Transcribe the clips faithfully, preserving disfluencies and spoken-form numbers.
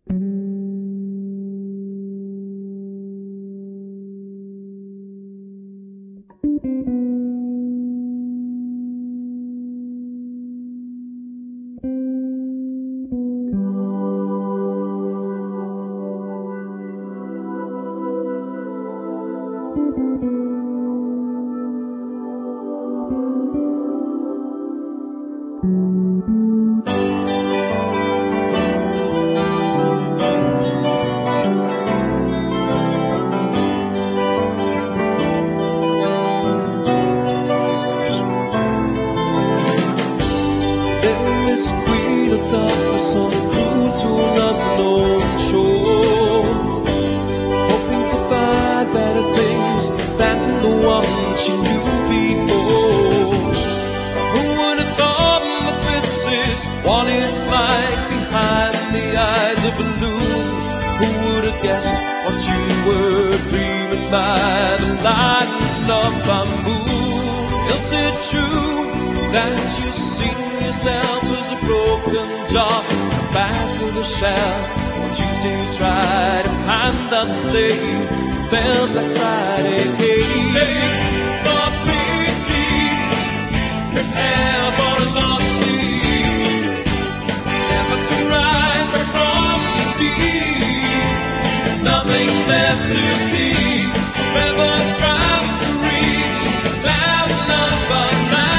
This queen of darkness on a cruise to an unknown shore, hoping to find better things than the ones she knew before. Who would have thought that this is what it's like behind the eyes of a loon? Who would have guessed what you were dreaming by the light of bamboo? Is it true that you see yourself as a broken jar in the back of the shelf? On Tuesday you try to find that lane, then Black Friday came. Take the big leap, prepare for a long sleep, never to rise back from the deep, nothing left to keep, forever striving to reach cloud number nine.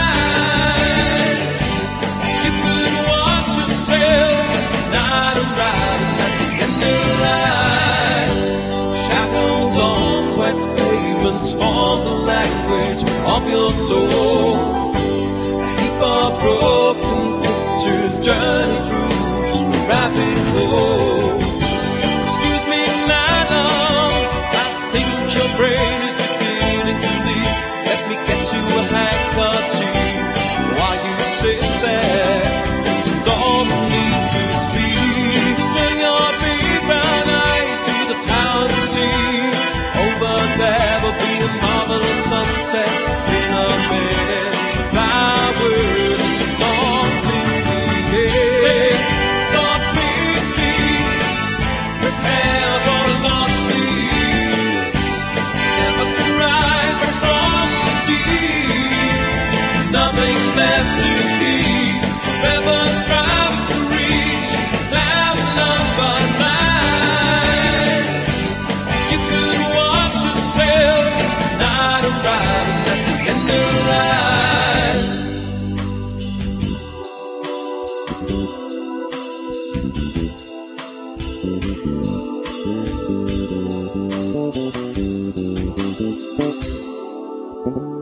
Form the language of your soul. A heap of broken pictures journey through a rabbit hole. Excuse me, madam, I think your brain is beginning to leak. Let me get you a handkerchief while you sit there. You don't need to speak. Just turn your big brown eyes to the towers you see. Over there will be a marvelous sunset in a minute. Flowers and songs in the air. Take the big leap, prepare for a long sleep, never to rise back from the deep, nothing left to keep, forever striving to reach cloud number nine. You could watch yourself not arriving at the end of the line. Thank you.